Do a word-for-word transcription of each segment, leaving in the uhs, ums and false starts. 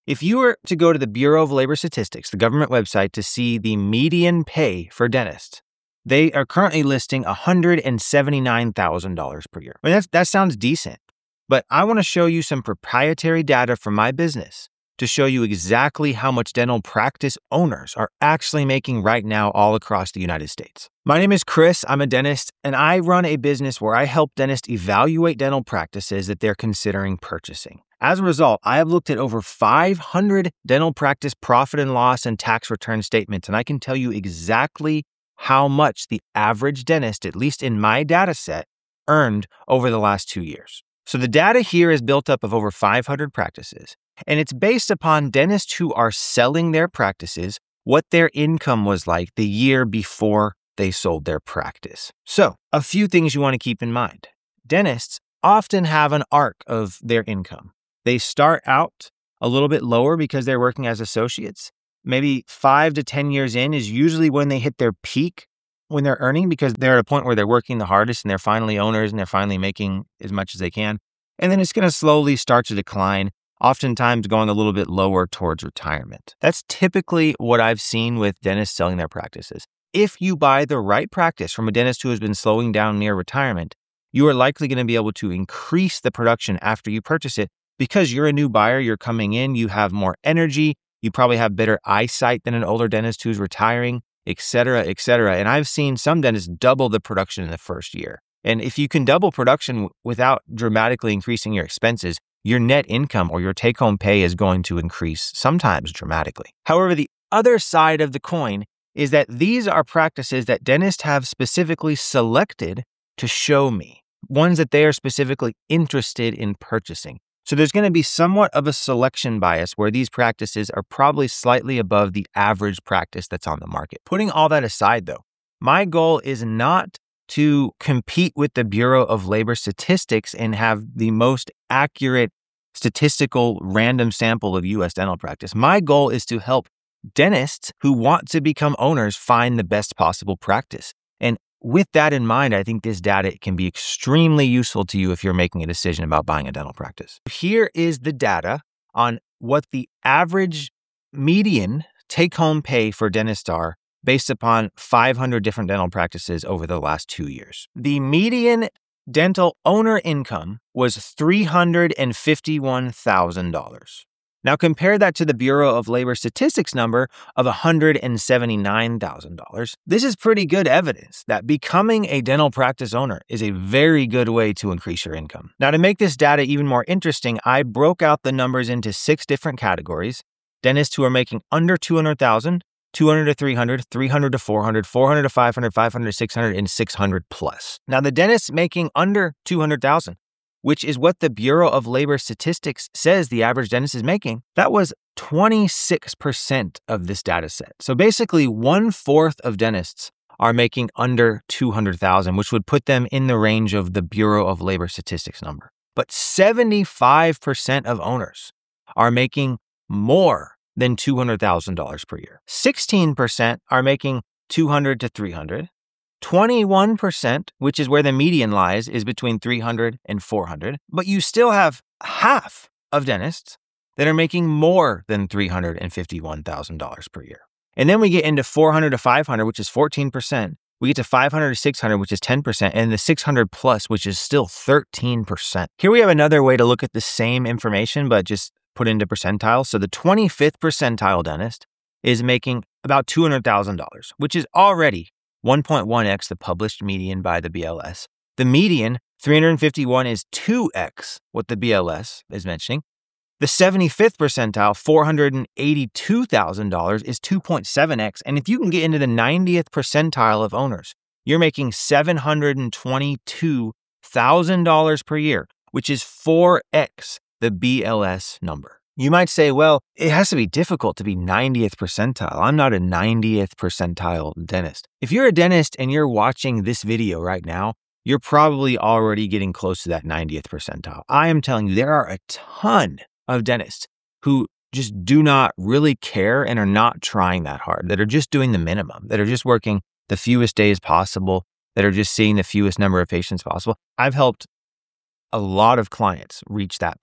If you were to go to the Bureau of Labor Statistics, the government website, to see the median pay for dentists, they are currently listing one hundred seventy-nine thousand dollars per year. I mean, that's, that sounds decent, but I want to show you some proprietary data from my business to show you exactly how much dental practice owners are actually making right now all across the United States. My name is Chris. I'm a dentist, and I run a business where I help dentists evaluate dental practices that they're considering purchasing. As a result, I have looked at over five hundred dental practice profit and loss and tax return statements, and I can tell you exactly how much the average dentist, at least in my data set, earned over the last two years. So the data here is built up of over five hundred practices, and it's based upon dentists who are selling their practices, what their income was like the year before they sold their practice. So a few things you want to keep in mind. Dentists often have an arc of their income. They start out a little bit lower because they're working as associates. Maybe five to ten years in is usually when they hit their peak when they're earning, because they're at a point where they're working the hardest and they're finally owners and they're finally making as much as they can. And then it's going to slowly start to decline, oftentimes going a little bit lower towards retirement. That's typically what I've seen with dentists selling their practices. If you buy the right practice from a dentist who has been slowing down near retirement, you are likely going to be able to increase the production after you purchase it because you're a new buyer, you're coming in, you have more energy, you probably have better eyesight than an older dentist who's retiring, et cetera, et cetera. And I've seen some dentists double the production in the first year. And if you can double production without dramatically increasing your expenses, your net income or your take-home pay is going to increase, sometimes dramatically. However, the other side of the coin is that these are practices that dentists have specifically selected to show me, ones that they are specifically interested in purchasing. So there's going to be somewhat of a selection bias where these practices are probably slightly above the average practice that's on the market. Putting all that aside, though, my goal is not to compete with the Bureau of Labor Statistics and have the most accurate statistical random sample of U S dental practice. My goal is to help dentists who want to become owners find the best possible practice. And with that in mind, I think this data can be extremely useful to you if you're making a decision about buying a dental practice. Here is the data on what the average median take-home pay for dentists are based upon five hundred different dental practices over the last two years. The median dental owner income was three hundred fifty-one thousand dollars. Now compare that to the Bureau of Labor Statistics number of one hundred seventy-nine thousand dollars. This is pretty good evidence that becoming a dental practice owner is a very good way to increase your income. Now, to make this data even more interesting, I broke out the numbers into six different categories. Dentists who are making under two hundred thousand dollars, two hundred to three hundred, three hundred to four hundred, four hundred to five hundred, five hundred to six hundred, and six hundred plus. Now, the dentists making under two hundred thousand dollars, which is what the Bureau of Labor Statistics says the average dentist is making, that was twenty-six percent of this data set. So basically, one-fourth of dentists are making under two hundred thousand dollars, which would put them in the range of the Bureau of Labor Statistics number. But seventy-five percent of owners are making more than two hundred thousand dollars per year. sixteen percent are making two hundred to three hundred. twenty-one percent, which is where the median lies, is between three hundred and four hundred. But you still have half of dentists that are making more than three hundred fifty-one thousand dollars per year. And then we get into four hundred to five hundred, which is fourteen percent. We get to five hundred to six hundred, which is ten percent, and the six hundred plus, which is still thirteen percent. Here we have another way to look at the same information, but just put into percentiles. So the twenty-fifth percentile dentist is making about two hundred thousand dollars, which is already one point one x the published median by the B L S. The median, three hundred fifty-one, is two x what the B L S is mentioning. The seventy-fifth percentile, four hundred eighty-two thousand dollars, is two point seven x. And if you can get into the ninetieth percentile of owners, you're making seven hundred twenty-two thousand dollars per year, which is four x the B L S number. You might say, well, it has to be difficult to be ninetieth percentile. I'm not a ninetieth percentile dentist. If you're a dentist and you're watching this video right now, you're probably already getting close to that ninetieth percentile. I am telling you, there are a ton of dentists who just do not really care and are not trying that hard, that are just doing the minimum, that are just working the fewest days possible, that are just seeing the fewest number of patients possible. I've helped a lot of clients reach that point.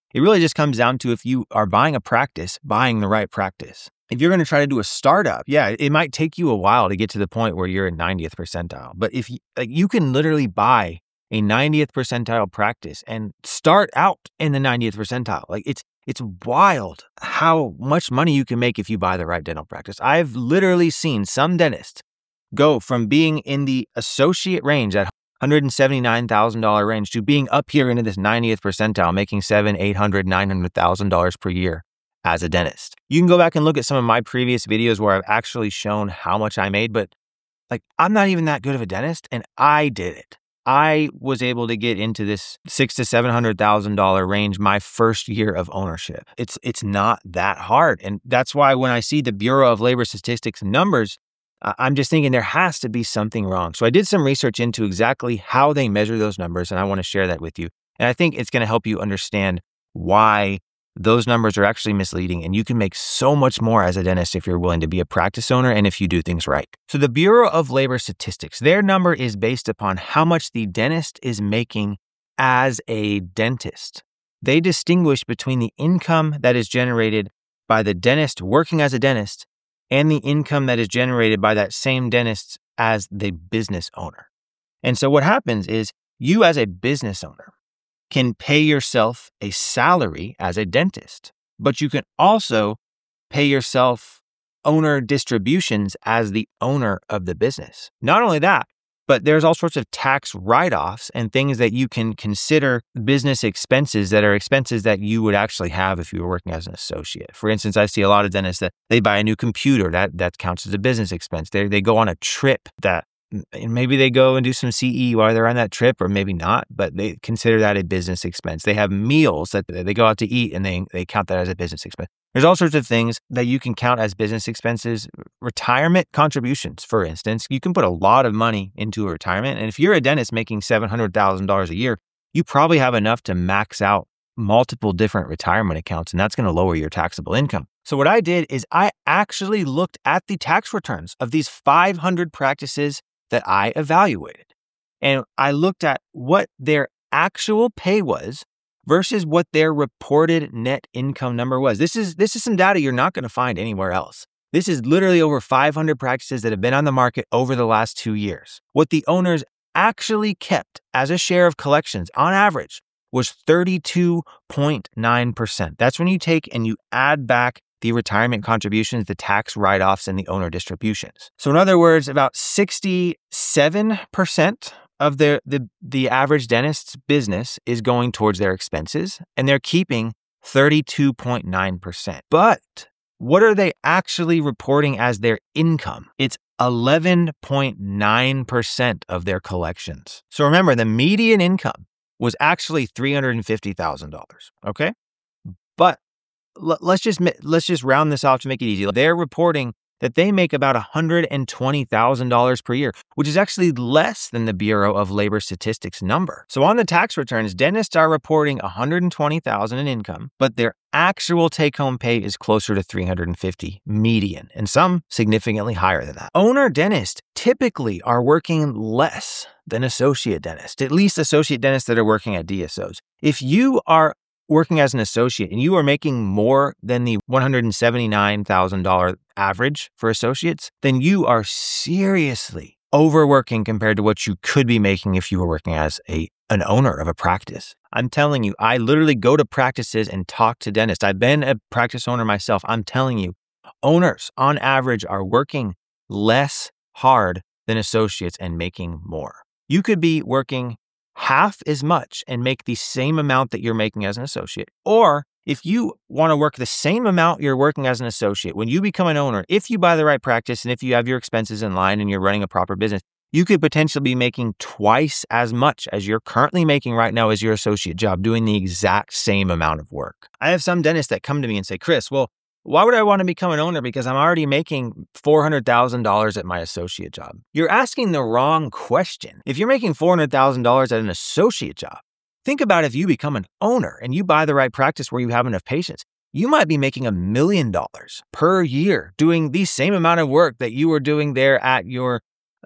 It really just comes down to if you are buying a practice, buying the right practice. If you're going to try to do a startup, yeah, it might take you a while to get to the point where you're in ninetieth percentile. But if you, like, you can literally buy a ninetieth percentile practice and start out in the ninetieth percentile. Like it's it's wild how much money you can make if you buy the right dental practice. I've literally seen some dentists go from being in the associate range, that one hundred seventy-nine thousand dollars range, to being up here into this ninetieth percentile, making seven, eight hundred, nine hundred thousand dollars per year as a dentist. You can go back and look at some of my previous videos where I've actually shown how much I made, but like I'm not even that good of a dentist, and I did it. I was able to get into this six to seven hundred thousand dollar range my first year of ownership. It's it's not that hard, and that's why when I see the Bureau of Labor Statistics numbers, uh, I'm just thinking there has to be something wrong. So I did some research into exactly how they measure those numbers, and I want to share that with you. And I think it's going to help you understand why those numbers are actually misleading, and you can make so much more as a dentist if you're willing to be a practice owner and if you do things right. So the Bureau of Labor Statistics, their number is based upon how much the dentist is making as a dentist. They distinguish between the income that is generated by the dentist working as a dentist and the income that is generated by that same dentist as the business owner. And so what happens is you as a business owner can pay yourself a salary as a dentist, but you can also pay yourself owner distributions as the owner of the business. Not only that, but there's all sorts of tax write-offs and things that you can consider business expenses that are expenses that you would actually have if you were working as an associate. For instance, I see a lot of dentists that they buy a new computer, that that counts as a business expense. They they go on a trip that and maybe they go and do some C E while they're on that trip, or maybe not, but they consider that a business expense. They have meals that they go out to eat and they, they count that as a business expense. There's all sorts of things that you can count as business expenses. Retirement contributions, for instance, you can put a lot of money into a retirement. And if you're a dentist making seven hundred thousand dollars a year, you probably have enough to max out multiple different retirement accounts, and that's going to lower your taxable income. So what I did is I actually looked at the tax returns of these five hundred practices that I evaluated. And I looked at what their actual pay was versus what their reported net income number was. This is this is some data you're not going to find anywhere else. This is literally over five hundred practices that have been on the market over the last two years. What the owners actually kept as a share of collections on average was thirty-two point nine percent. That's when you take and you add back the retirement contributions, the tax write-offs, and the owner distributions. So in other words, about sixty-seven percent of their, the, the average dentist's business is going towards their expenses, and they're keeping thirty-two point nine percent. But what are they actually reporting as their income? It's eleven point nine percent of their collections. So remember, the median income was actually three hundred fifty thousand dollars, okay? But let's just let's just round this off to make it easy. They're reporting that they make about one hundred twenty thousand dollars per year, which is actually less than the Bureau of Labor Statistics number. So on the tax returns, dentists are reporting one hundred twenty thousand dollars in income, but their actual take-home pay is closer to three hundred fifty median, and some significantly higher than that. Owner dentists typically are working less than associate dentists, at least associate dentists that are working at D S Os. If you are working as an associate and you are making more than the one hundred seventy-nine thousand dollars average for associates, then you are seriously overworking compared to what you could be making if you were working as a an owner of a practice. I'm telling you, I literally go to practices and talk to dentists. I've been a practice owner myself. I'm telling you, owners on average are working less hard than associates and making more. You could be working half as much and make the same amount that you're making as an associate. Or if you want to work the same amount you're working as an associate, when you become an owner, if you buy the right practice and if you have your expenses in line and you're running a proper business, you could potentially be making twice as much as you're currently making right now as your associate job, doing the exact same amount of work. I have some dentists that come to me and say, Chris, well, why would I want to become an owner? Because I'm already making four hundred thousand dollars at my associate job. You're asking the wrong question. If you're making four hundred thousand dollars at an associate job, think about if you become an owner and you buy the right practice where you have enough patients. You might be making a million dollars per year doing the same amount of work that you were doing there at your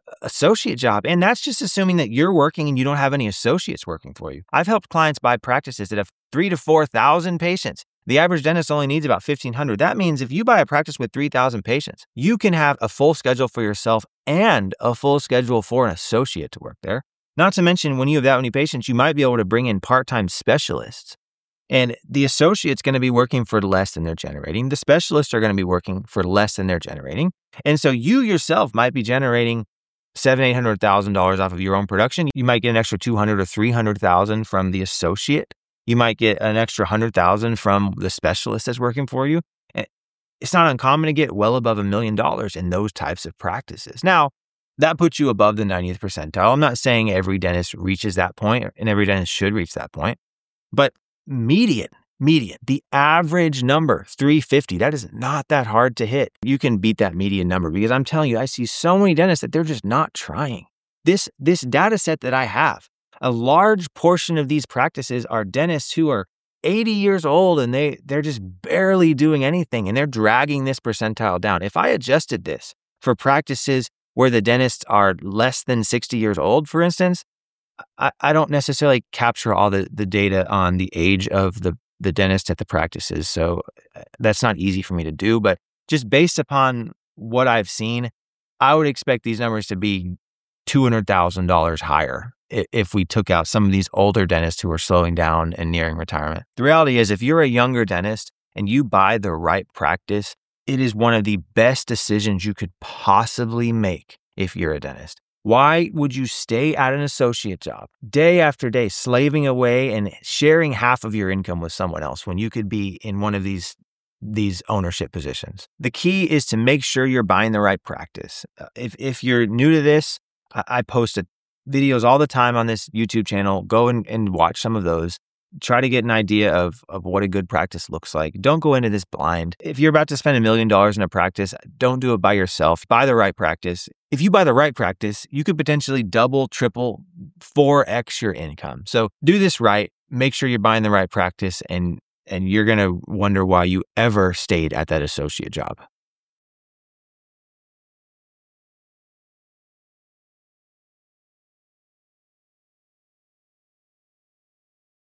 associate job. And that's just assuming that you're working and you don't have any associates working for you. I've helped clients buy practices that have three to four thousand patients. The average dentist only needs about fifteen hundred. That means if you buy a practice with three thousand patients, you can have a full schedule for yourself and a full schedule for an associate to work there. Not to mention, when you have that many patients, you might be able to bring in part-time specialists. And the associate's going to be working for less than they're generating. The specialists are going to be working for less than they're generating. And so you yourself might be generating seven, eight hundred thousand dollars off of your own production. You might get an extra two hundred or three hundred thousand from the associate. You might get an extra hundred thousand from the specialist that's working for you. It's not uncommon to get well above a million dollars in those types of practices. Now, that puts you above the ninetieth percentile. I'm not saying every dentist reaches that point, and every dentist should reach that point, but median, median, the average number, three fifty, that is not that hard to hit. You can beat that median number because I'm telling you, I see so many dentists that they're just not trying. This, this data set that I have, a large portion of these practices are dentists who are eighty years old and they, they're just barely doing anything and they're dragging this percentile down. If I adjusted this for practices where the dentists are less than sixty years old, for instance, I, I don't necessarily capture all the, the data on the age of the, the dentist at the practices. So that's not easy for me to do, but just based upon what I've seen, I would expect these numbers to be two hundred thousand dollars higher if we took out some of these older dentists who are slowing down and nearing retirement. The reality is, if you're a younger dentist and you buy the right practice, it is one of the best decisions you could possibly make if you're a dentist. Why would you stay at an associate job day after day, slaving away and sharing half of your income with someone else when you could be in one of these these ownership positions? The key is to make sure you're buying the right practice. If if you're new to this, I, I post a videos all the time on this YouTube channel. Go and, and watch some of those. Try to get an idea of, of what a good practice looks like. Don't go into this blind. If you're about to spend a million dollars in a practice, don't do it by yourself. Buy the right practice. If you buy the right practice, you could potentially double, triple, four X your income. So do this right. Make sure you're buying the right practice, and, and you're going to wonder why you ever stayed at that associate job.